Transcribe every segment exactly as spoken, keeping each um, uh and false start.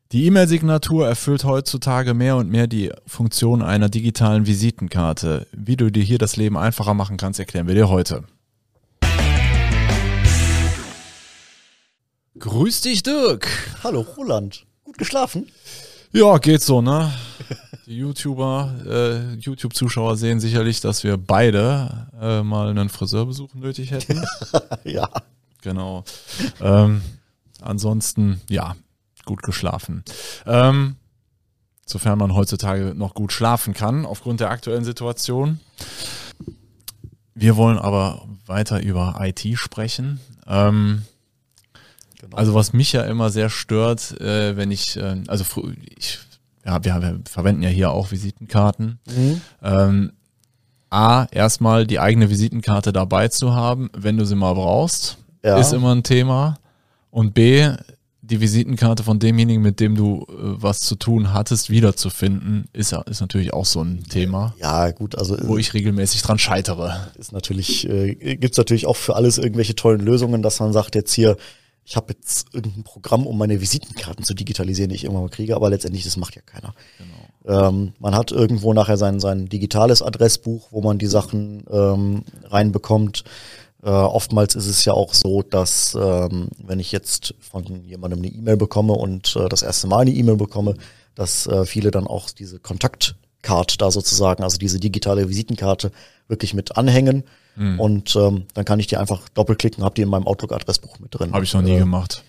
Die E-Mail-Signatur erfüllt heutzutage mehr und mehr die Funktion einer digitalen Visitenkarte. Wie du dir hier das Leben einfacher machen kannst, erklären wir dir heute. Grüß dich, Dirk. Hallo, Roland. Gut geschlafen? Ja, geht so, ne? Die YouTuber, äh, YouTube-Zuschauer sehen sicherlich, dass wir beide äh, mal einen Friseurbesuch nötig hätten. Ja. Genau. Ähm, ansonsten, ja, gut geschlafen. Ähm, sofern man heutzutage noch gut schlafen kann, aufgrund der aktuellen Situation. Wir wollen aber weiter über I T sprechen. Ähm, genau. Also was mich ja immer sehr stört, äh, wenn ich, äh, also ich, ja, wir, wir verwenden ja hier auch Visitenkarten. Mhm. Ähm, A, erstmal die eigene Visitenkarte dabei zu haben, wenn du sie mal brauchst, ja. Ist immer ein Thema. Und B, die Visitenkarte von demjenigen, mit dem du äh, was zu tun hattest, wiederzufinden, ist, ist natürlich auch so ein Thema. Ja, gut, also wo ich regelmäßig dran scheitere. Ist natürlich, äh, gibt's natürlich auch für alles irgendwelche tollen Lösungen, dass man sagt jetzt hier, ich habe jetzt irgendein Programm, um meine Visitenkarten zu digitalisieren, die ich irgendwann mal kriege, aber letztendlich, das macht ja keiner. Genau. Ähm, man hat irgendwo nachher sein, sein digitales Adressbuch, wo man die Sachen ähm, reinbekommt. Äh, oftmals ist es ja auch so, dass ähm, wenn ich jetzt von jemandem eine E-Mail bekomme und äh, das erste Mal eine E-Mail bekomme, dass äh, viele dann auch diese Kontaktcard da sozusagen, also diese digitale Visitenkarte wirklich mit anhängen. Mhm. Und ähm, dann kann ich die einfach doppelklicken, habe die in meinem Outlook-Adressbuch mit drin. Habe ich noch nie äh, gemacht.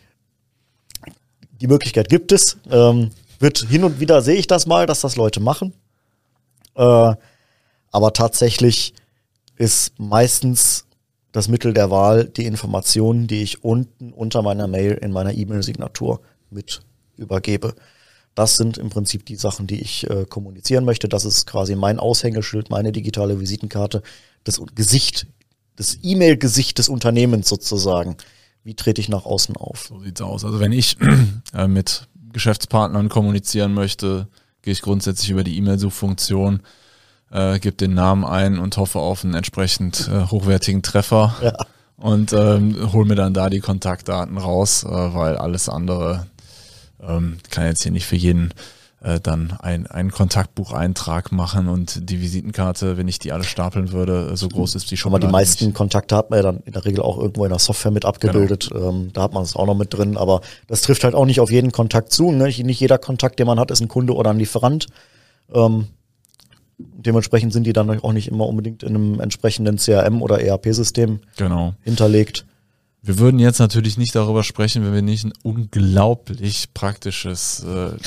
Die Möglichkeit gibt es. Ähm, wird hin und wieder sehe ich das mal, dass das Leute machen. Äh, aber tatsächlich ist meistens das Mittel der Wahl die Informationen, die ich unten unter meiner Mail in meiner E-Mail-Signatur mit übergebe. Das sind im Prinzip die Sachen, die ich äh, kommunizieren möchte. Das ist quasi mein Aushängeschild, meine digitale Visitenkarte, das Gesicht, das E-Mail-Gesicht des Unternehmens sozusagen. Wie trete ich nach außen auf? So sieht's aus. Also wenn ich äh, mit Geschäftspartnern kommunizieren möchte, gehe ich grundsätzlich über die E-Mail-Suchfunktion, äh, gebe den Namen ein und hoffe auf einen entsprechend äh, hochwertigen Treffer. Ja. Und ähm, hole mir dann da die Kontaktdaten raus, äh, weil alles andere ähm, kann jetzt hier nicht für jeden äh, dann ein, einen Kontaktbucheintrag machen und die Visitenkarte, wenn ich die alle stapeln würde, so groß ist die schon. Aber die meisten nicht. Kontakte hat man ja dann in der Regel auch irgendwo in der Software mit abgebildet. Genau. Ähm, da hat man es auch noch mit drin, aber das trifft halt auch nicht auf jeden Kontakt zu. Ne? Nicht jeder Kontakt, den man hat, ist ein Kunde oder ein Lieferant. Ähm, dementsprechend sind die dann auch nicht immer unbedingt in einem entsprechenden C R M oder E R P-System genau. hinterlegt. Wir würden jetzt natürlich nicht darüber sprechen, wenn wir nicht ein unglaublich praktisches,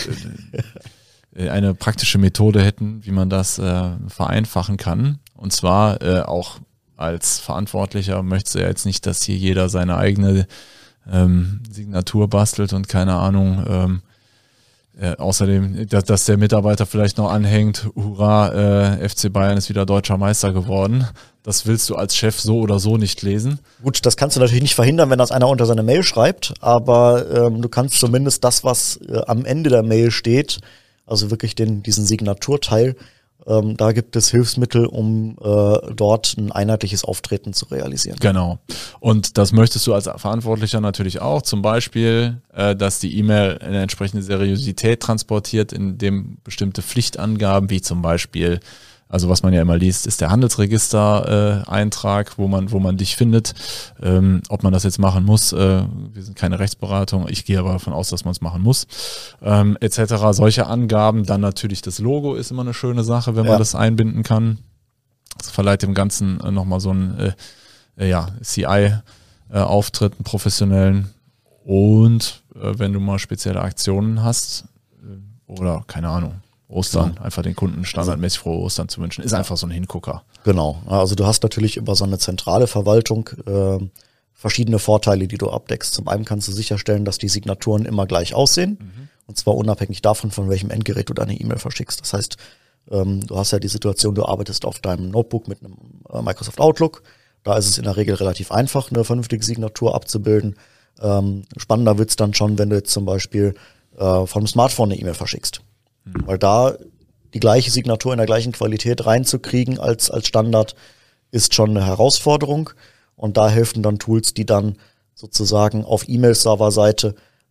äh, eine praktische Methode hätten, wie man das äh, vereinfachen kann. Und zwar äh, auch als Verantwortlicher möchtest du ja jetzt nicht, dass hier jeder seine eigene ähm, Signatur bastelt und keine Ahnung, ähm, Äh, außerdem, dass, dass der Mitarbeiter vielleicht noch anhängt, hurra, äh, F C Bayern ist wieder deutscher Meister geworden. Das willst du als Chef so oder so nicht lesen. Gut, das kannst du natürlich nicht verhindern, wenn das einer unter seine Mail schreibt, aber ähm, du kannst zumindest das, was äh, am Ende der Mail steht, also wirklich den diesen Signaturteil, ähm, da gibt es Hilfsmittel, um äh, dort ein einheitliches Auftreten zu realisieren. Genau. Und das möchtest du als Verantwortlicher natürlich auch. Zum Beispiel, äh, dass die E-Mail eine entsprechende Seriosität transportiert, in dem bestimmte Pflichtangaben, wie zum Beispiel, also was man ja immer liest, ist der Handelsregister-Eintrag, äh, wo man wo man dich findet. Ähm, ob man das jetzt machen muss, äh, wir sind keine Rechtsberatung, ich gehe aber davon aus, dass man es machen muss, ähm, et cetera. Solche Angaben, dann natürlich das Logo ist immer eine schöne Sache, wenn man ja. das einbinden kann. Das verleiht dem Ganzen äh, nochmal so einen äh, äh, ja, C I-Auftritt, einen professionellen. Und äh, wenn du mal spezielle Aktionen hast, äh, oder keine Ahnung, Ostern, ja. einfach den Kunden standardmäßig frohe Ostern zu wünschen, ist einfach so ein Hingucker. Genau, also du hast natürlich über so eine zentrale Verwaltung äh, verschiedene Vorteile, die du abdeckst. Zum einen kannst du sicherstellen, dass die Signaturen immer gleich aussehen, mhm. und zwar unabhängig davon, von welchem Endgerät du deine E-Mail verschickst. Das heißt, ähm, du hast ja die Situation, du arbeitest auf deinem Notebook mit einem äh, Microsoft Outlook. Da ist es in der Regel relativ einfach, eine vernünftige Signatur abzubilden. Ähm, spannender wird's dann schon, wenn du jetzt zum Beispiel äh, vom Smartphone eine E-Mail verschickst. Mhm. Weil da die gleiche Signatur in der gleichen Qualität reinzukriegen als als Standard ist schon eine Herausforderung. Und da helfen dann Tools, die dann sozusagen auf E-Mail-Server-Seite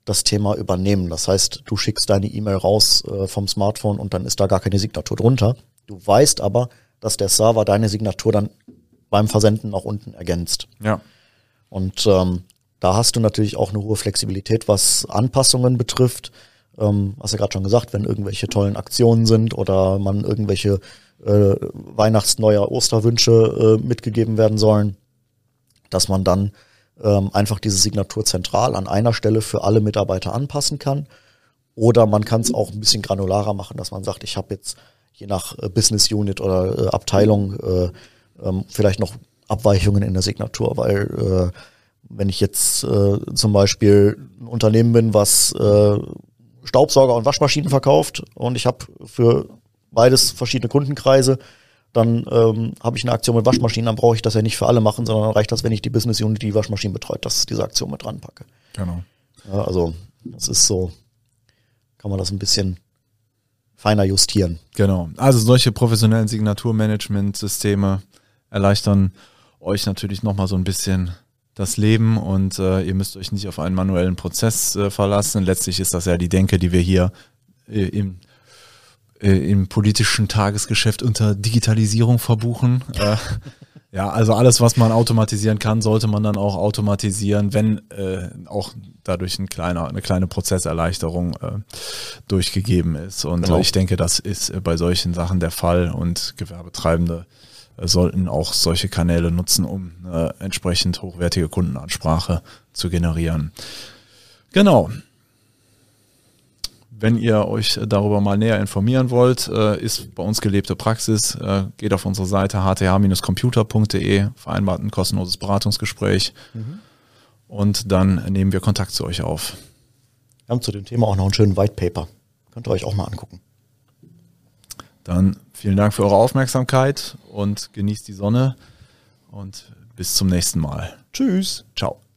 das Thema übernehmen. Das heißt, du schickst deine E-Mail raus äh, vom Smartphone und dann ist da gar keine Signatur drunter. Du weißt aber, dass der Server deine Signatur dann beim Versenden nach unten ergänzt. Ja. Und ähm, da hast du natürlich auch eine hohe Flexibilität, was Anpassungen betrifft. Ähm, hast ja gerade schon gesagt, wenn irgendwelche tollen Aktionen sind oder man irgendwelche äh, Weihnachts-, Neujahr-, Osterwünsche äh, mitgegeben werden sollen, dass man dann ähm, einfach diese Signatur zentral an einer Stelle für alle Mitarbeiter anpassen kann. Oder man kann es auch ein bisschen granularer machen, dass man sagt, ich habe jetzt je nach äh, Business Unit oder äh, Abteilung äh, ähm, vielleicht noch Abweichungen in der Signatur, weil äh, wenn ich jetzt äh, zum Beispiel ein Unternehmen bin, was äh, Staubsauger und Waschmaschinen verkauft und ich habe für beides verschiedene Kundenkreise, dann ähm, habe ich eine Aktion mit Waschmaschinen, dann brauche ich das ja nicht für alle machen, sondern dann reicht das, wenn ich die Business Unit, die Waschmaschinen betreut, dass ich diese Aktion mit dran packe. Genau. Ja, also das ist so, kann man das ein bisschen feiner justieren. Genau. Also solche professionellen Signaturmanagement-Systeme erleichtern euch natürlich nochmal so ein bisschen das Leben und äh, ihr müsst euch nicht auf einen manuellen Prozess äh, verlassen. Letztlich ist das ja die Denke, die wir hier äh, im, äh, im politischen Tagesgeschäft unter Digitalisierung verbuchen. Äh, ja, also alles, was man automatisieren kann, sollte man dann auch automatisieren, wenn äh, auch dadurch ein kleiner, eine kleine Prozesserleichterung äh, durchgegeben ist. Und Genau. äh, ich denke, das ist äh, bei solchen Sachen der Fall und Gewerbetreibende sollten auch solche Kanäle nutzen, um eine entsprechend hochwertige Kundenansprache zu generieren. Genau. Wenn ihr euch darüber mal näher informieren wollt, ist bei uns gelebte Praxis. Geht auf unsere Seite h t h Bindestrich computer punkt d e, vereinbart ein kostenloses Beratungsgespräch mhm. und dann nehmen wir Kontakt zu euch auf. Wir haben zu dem Thema auch noch einen schönen White Paper. Könnt ihr euch auch mal angucken. Dann vielen Dank für eure Aufmerksamkeit und genießt die Sonne und bis zum nächsten Mal. Tschüss. Ciao.